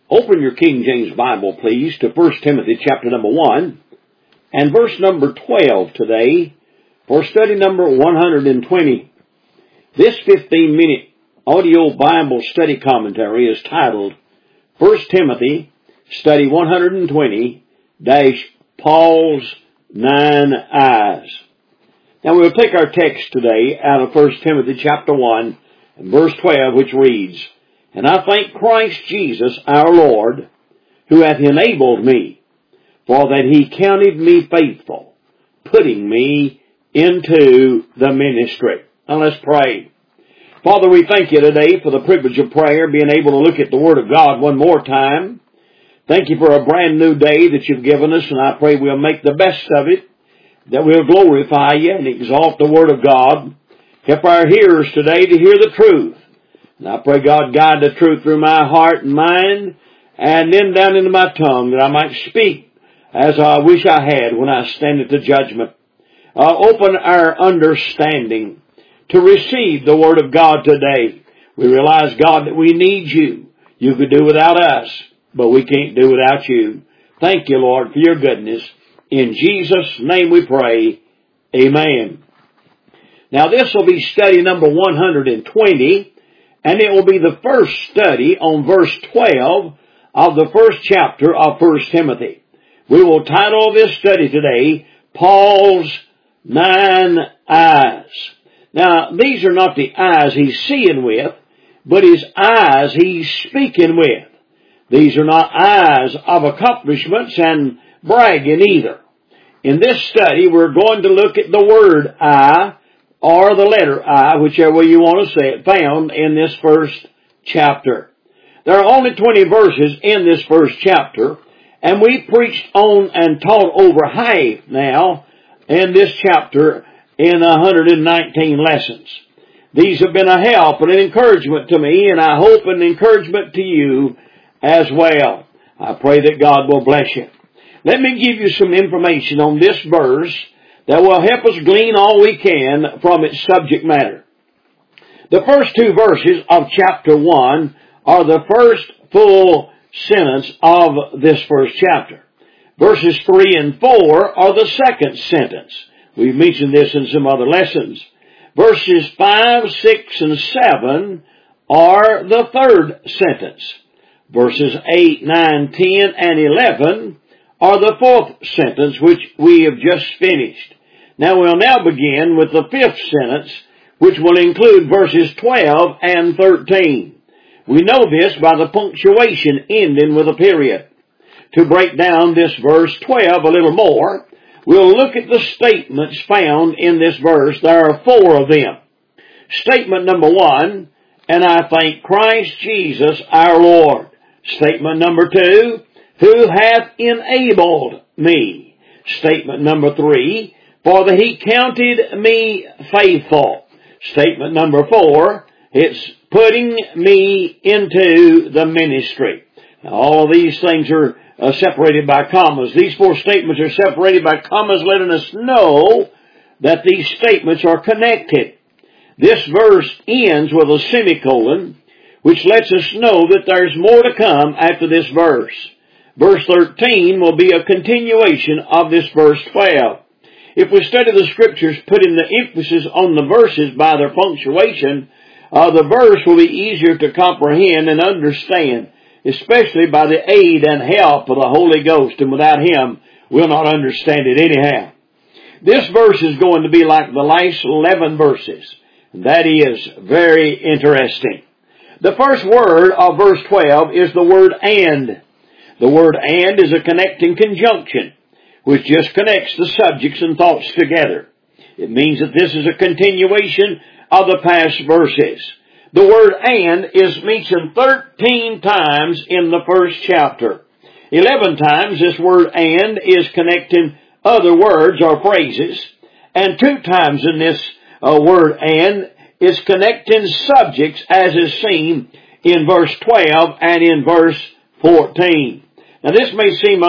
Open your King James Bible, please, to 1 Timothy chapter number 1 and verse number 12 today for study number 120. This 15-minute audio Bible study commentary is titled 1 Timothy Study 120 Paul's 9 Eyes. Now we'll take our text today out of 1 Timothy chapter 1 and verse 12, which reads, "And I thank Christ Jesus our Lord, who hath enabled me, for that he counted me faithful, putting me into the ministry." Now let's pray. Father, we thank you today for the privilege of prayer, being able to look at the Word of God one more time. Thank you for a brand new day that you've given us, and I pray we'll make the best of it, that we'll glorify you and exalt the Word of God. Help our hearers today to hear the truth. And I pray, God, guide the truth through my heart and mind, and then down into my tongue, that I might speak as I wish I had when I stand at the judgment. Open our understanding to receive the Word of God today. We realize, God, that we need you. You could do without us, but we can't do without you. Thank you, Lord, for your goodness. In Jesus' name we pray. Amen. Now this will be study number 120, and it will be the first study on verse 12 of the first chapter of 1 Timothy. We will title this study today, Paul's 9 Eyes. Now, these are not the eyes he's seeing with, but his eyes he's speaking with. These are not eyes of accomplishments and bragging either. In this study, we're going to look at the word eye, or the letter I, whichever way you want to say it, found in this first chapter. There are only 20 verses in this first chapter, and we preached on and taught over half now in this chapter in 119 lessons. These have been a help and an encouragement to me, and I hope an encouragement to you as well. I pray that God will bless you. Let me give you some information on this verse that will help us glean all we can from its subject matter. The first two verses of chapter 1 are the first full sentence of this first chapter. Verses 3 and 4 are the second sentence. We've mentioned this in some other lessons. Verses 5, 6, and 7 are the third sentence. Verses 8, 9, 10, and 11 are the fourth sentence, which we have just finished. Now we'll now begin with the fifth sentence, which will include verses 12 and 13. We know this by the punctuation ending with a period. To break down this verse 12 a little more, we'll look at the statements found in this verse. There are 4 of them. Statement number 1, "And I thank Christ Jesus our Lord." Statement number 2, "Who hath enabled me." Statement number 3, "For that he counted me faithful." Statement number 4, it's putting me into the ministry. Now all of these things are separated by commas. These 4 statements are separated by commas, letting us know that these statements are connected. This verse ends with a semicolon, which lets us know that there's more to come after this verse. Verse 13 will be a continuation of this verse 12. If we study the Scriptures, putting the emphasis on the verses by their punctuation, the verse will be easier to comprehend and understand, especially by the aid and help of the Holy Ghost, and without Him, we'll not understand it anyhow. This verse is going to be like the last 11 verses. That is very interesting. The first word of verse 12 is the word "and." The word "and" is a connecting conjunction, which just connects the subjects and thoughts together. It means that this is a continuation of the past verses. The word "and" is mentioned 13 times in the first chapter. 11 times this word "and" is connecting other words or phrases, and 2 times in this word "and" is connecting subjects, as is seen in verse 12 and in verse 14. Now this may seem,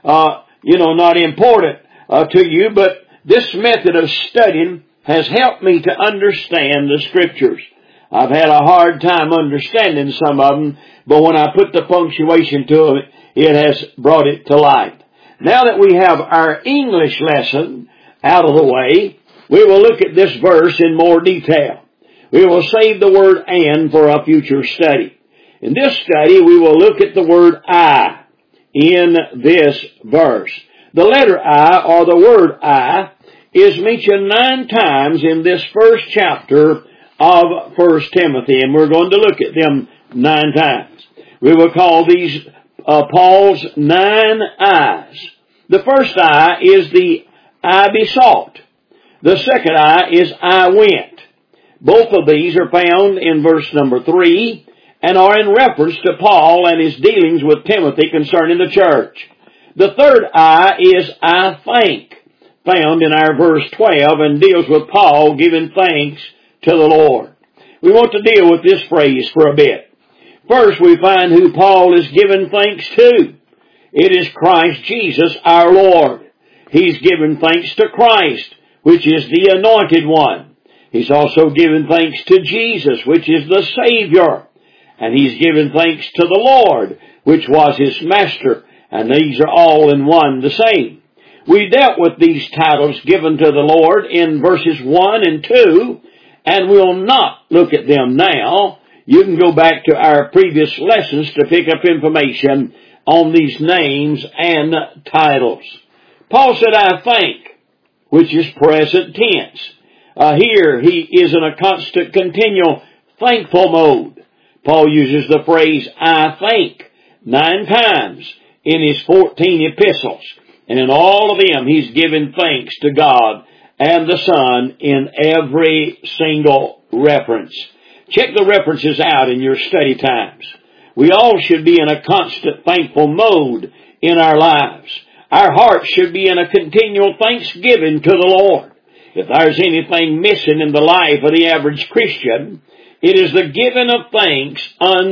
not important to you, but this method of studying has helped me to understand the Scriptures. I've had a hard time understanding some of them, but when I put the punctuation to it, it has brought it to light. Now that we have our English lesson out of the way, we will look at this verse in more detail. We will save the word "and" for a future study. In this study, we will look at the word "I" in this verse. The letter I, or the word "I," is mentioned 9 times in this first chapter of 1 Timothy, and we're going to look at them 9 times. We will call these Paul's 9 I's. The first I is the "I besought." The second I is "I went." Both of these are found in verse number 3 and are in reference to Paul and his dealings with Timothy concerning the church. The third I is "I thank," found in our verse 12 and deals with Paul giving thanks to the Lord. We want to deal with this phrase for a bit. First, we find who Paul is giving thanks to. It is Christ Jesus our Lord. He's given thanks to Christ, which is the Anointed One. He's also given thanks to Jesus, which is the Savior. And he's given thanks to the Lord, which was his Master. And these are all in one the same. We dealt with these titles given to the Lord in verses 1 and 2, and we'll not look at them now. You can go back to our previous lessons to pick up information on these names and titles. Paul said, "I thank," which is present tense. Here he is in a constant, continual, thankful mode. Paul uses the phrase "I thank" 9 times in his 14 epistles. And in all of them, he's given thanks to God and the Son in every single reference. Check the references out in your study times. We all should be in a constant thankful mode in our lives. Our hearts should be in a continual thanksgiving to the Lord. If there's anything missing in the life of the average Christian, it is the giving of thanks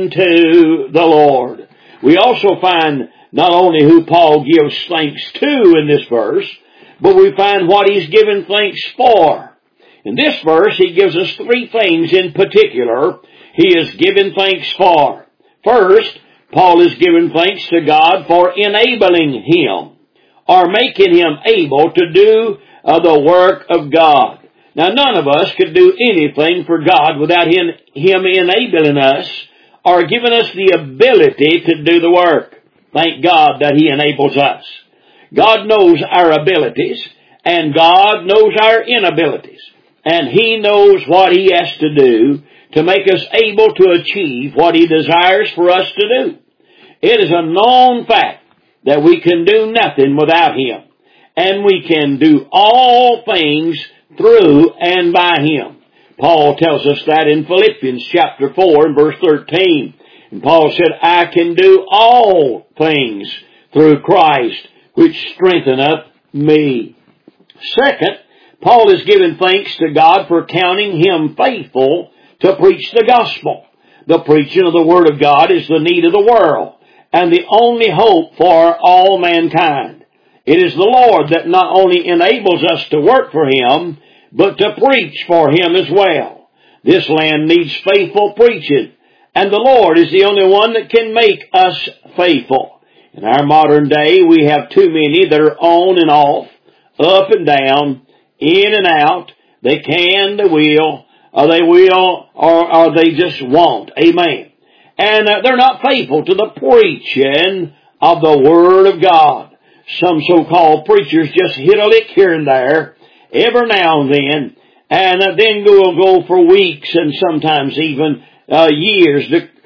unto the Lord. We also find not only who Paul gives thanks to in this verse, but we find what he's given thanks for. In this verse, he gives us 3 things in particular he is given thanks for. First, Paul is giving thanks to God for enabling him, or making him able to do the work of God. Now, none of us could do anything for God without Him enabling us or giving us the ability to do the work. Thank God that He enables us. God knows our abilities, and God knows our inabilities, and He knows what He has to do to make us able to achieve what He desires for us to do. It is a known fact that we can do nothing without Him, and we can do all things through and by Him. Paul tells us that in Philippians chapter 4 and verse 13. And Paul said, "I can do all things through Christ, which strengtheneth me." Second, Paul is giving thanks to God for counting him faithful to preach the gospel. The preaching of the Word of God is the need of the world and the only hope for all mankind. It is the Lord that not only enables us to work for Him, but to preach for Him as well. This land needs faithful preaching, and the Lord is the only one that can make us faithful. In our modern day, we have too many that are on and off, up and down, in and out. They can, they will, or they just won't. Amen. And they're not faithful to the preaching of the Word of God. Some so-called preachers just hit a lick here and there, every now and then go for weeks and sometimes even years,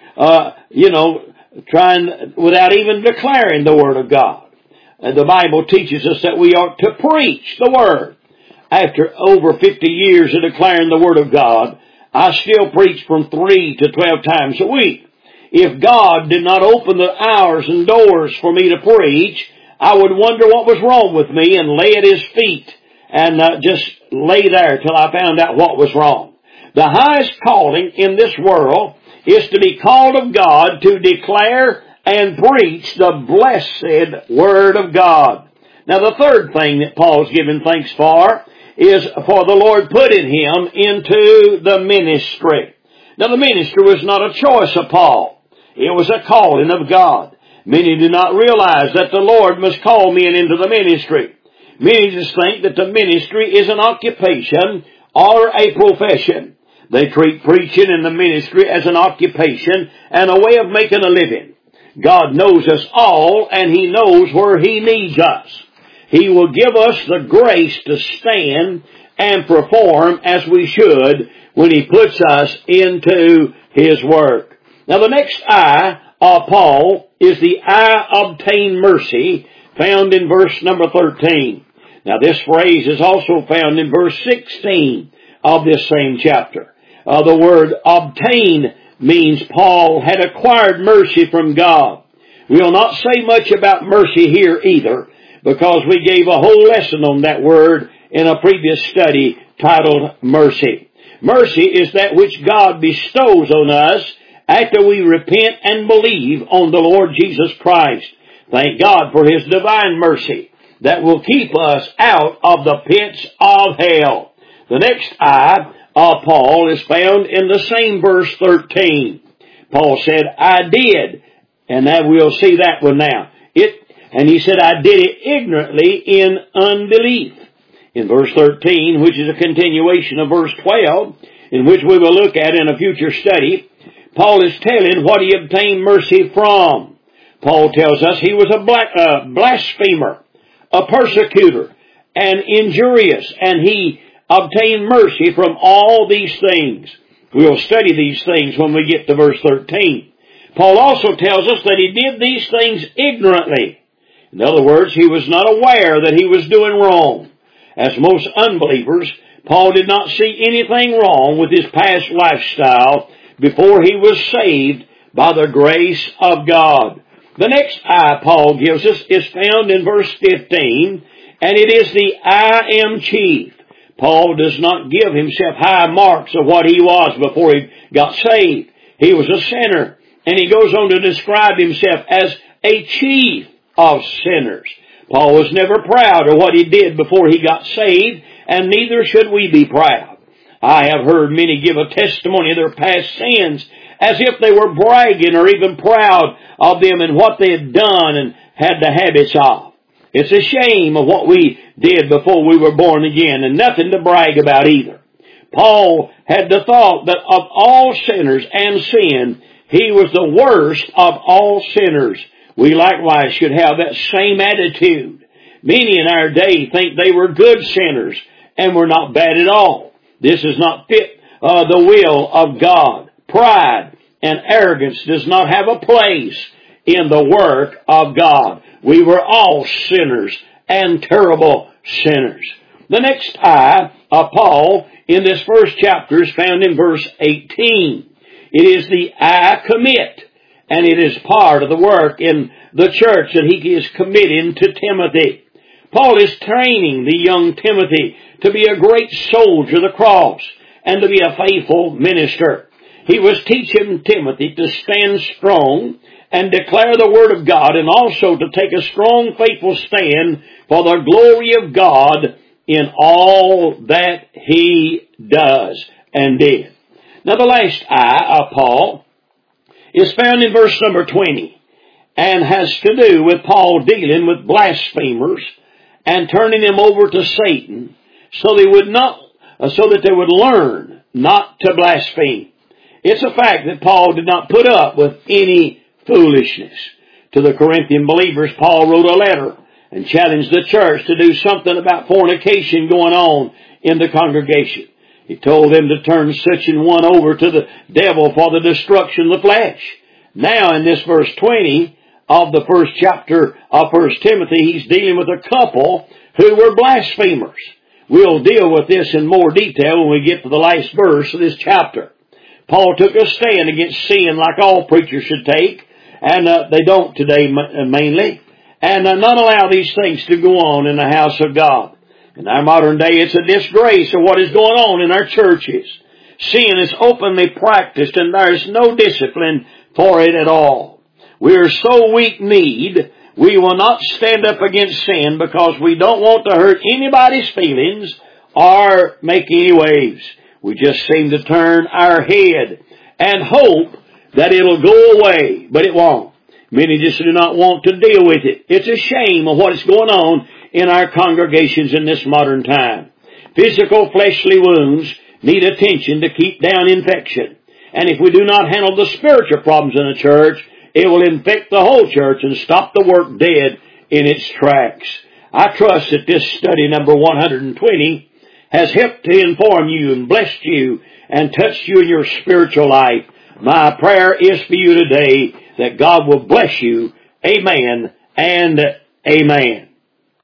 trying without even declaring the Word of God. The Bible teaches us that we ought to preach the Word. After over 50 years of declaring the Word of God, I still preach from 3 to 12 times a week. If God did not open the hours and doors for me to preach, I would wonder what was wrong with me and lay at His feet and just lay there till I found out what was wrong. The highest calling in this world is to be called of God to declare and preach the blessed Word of God. Now, the third thing that Paul's given thanks for is for the Lord putting him into the ministry. Now the ministry was not a choice of Paul. It was a calling of God. Many do not realize that the Lord must call men into the ministry. Many just think that the ministry is an occupation or a profession. They treat preaching and the ministry as an occupation and a way of making a living. God knows us all, and He knows where He needs us. He will give us the grace to stand and perform as we should when He puts us into His work. Now the next I of Paul is the I obtain mercy, found in verse number 13. Now this phrase is also found in verse 16 of this same chapter. The word obtain means Paul had acquired mercy from God. We'll not say much about mercy here either, because we gave a whole lesson on that word in a previous study titled Mercy. Mercy is that which God bestows on us after we repent and believe on the Lord Jesus Christ. Thank God for His divine mercy that will keep us out of the pits of hell. The next I of Paul is found in the same verse 13. Paul said, I did, and that we'll see that one now. And he said, I did it ignorantly in unbelief. In verse 13, which is a continuation of verse 12, in which we will look at in a future study, Paul is telling what he obtained mercy from. Paul tells us he was a blasphemer, a persecutor, and injurious, and he obtained mercy from all these things. We'll study these things when we get to verse 13. Paul also tells us that he did these things ignorantly. In other words, he was not aware that he was doing wrong. As most unbelievers, Paul did not see anything wrong with his past lifestyle before he was saved by the grace of God. The next I Paul gives us is found in verse 15, and it is the I am chief. Paul does not give himself high marks of what he was before he got saved. He was a sinner, and he goes on to describe himself as a chief of sinners. Paul was never proud of what he did before he got saved, and neither should we be proud. I have heard many give a testimony of their past sins as if they were bragging or even proud of them and what they had done and had the habits of. It's a shame of what we did before we were born again, and nothing to brag about either. Paul had the thought that of all sinners and sin, he was the worst of all sinners. We likewise should have that same attitude. Many in our day think they were good sinners and were not bad at all. This is not fit the will of God. Pride and arrogance does not have a place in the work of God. We were all sinners and terrible sinners. The next I of Paul in this first chapter is found in verse 18. It is the I commit, and it is part of the work in the church that he is committing to Timothy. Paul is training the young Timothy to be a great soldier of the cross and to be a faithful minister. He was teaching Timothy to stand strong and declare the Word of God, and also to take a strong, faithful stand for the glory of God in all that he does and did. Now the last I of Paul is found in verse number 20, and has to do with Paul dealing with blasphemers and turning them over to Satan so that they would learn not to blaspheme. It's a fact that Paul did not put up with any foolishness. To the Corinthian believers, Paul wrote a letter and challenged the church to do something about fornication going on in the congregation. He told them to turn such an one over to the devil for the destruction of the flesh. Now in this verse 20 of the first chapter of 1 Timothy, he's dealing with a couple who were blasphemers. We'll deal with this in more detail when we get to the last verse of this chapter. Paul took a stand against sin like all preachers should take, and they don't today mainly, and not allow these things to go on in the house of God. In our modern day, it's a disgrace of what is going on in our churches. Sin is openly practiced, and there is no discipline for it at all. We are so weak-kneed, we will not stand up against sin because we don't want to hurt anybody's feelings or make any waves. We just seem to turn our head and hope that it'll go away, but it won't. Many just do not want to deal with it. It's a shame of what is going on in our congregations in this modern time. Physical fleshly wounds need attention to keep down infection. And if we do not handle the spiritual problems in the church, it will infect the whole church and stop the work dead in its tracks. I trust that this study number 120 has helped to inform you and blessed you and touched you in your spiritual life. My prayer is for you today that God will bless you. Amen and amen.